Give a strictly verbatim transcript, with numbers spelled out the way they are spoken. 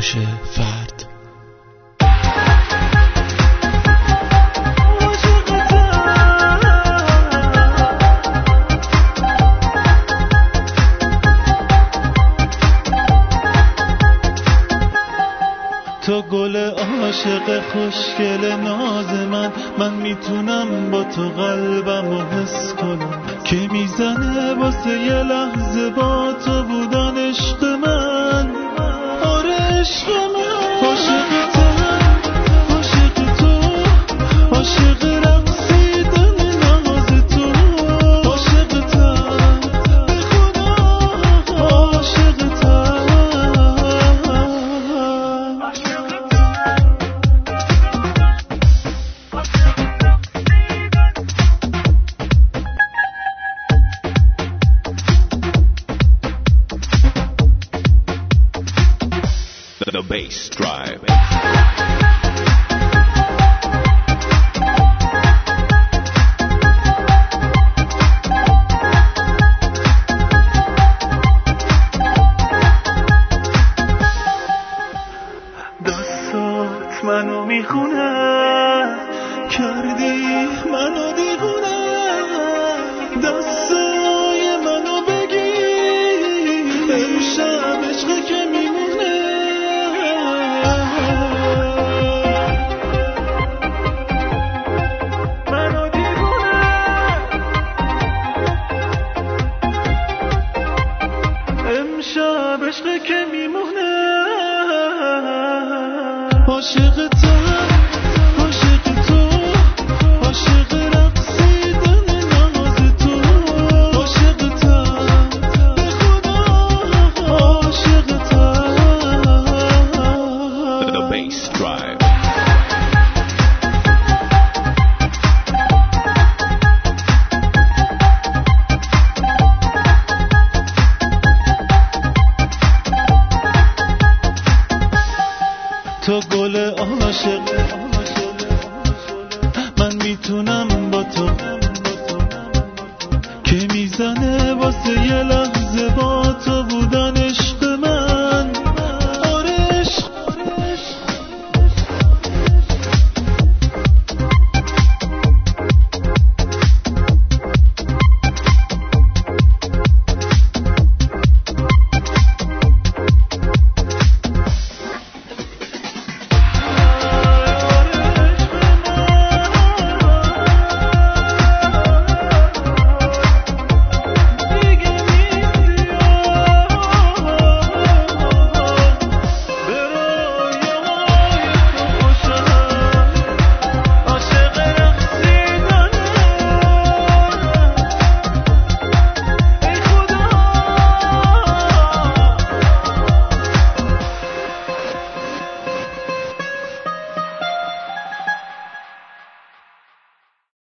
دوش فرد. تو گل عاشق خوشگل ناز من، من میتونم با تو قلبمو حس کنم که میزنه واسه یه لحظه با تو بودن عشق من. آره عشق من، عاشقتم، عاشق تو، عاشق رقصیدن ناز تو، عاشقتم به خدا، عاشقتم. The bass drive. دستات منو میخونه، کردی منو دیوونه، دستای منو بگی، امشب عشق که میمونه. منو دیوونه، امشب عشق که میمونه. عاشقتم، عاشق تو، عاشق رقصیدن ناز تو، عاشقتم به خدا، عاشقتم. The bass drive. تو گل عاشق، من میتونم با تو که میزنه واسه یه لحظه با تو بودن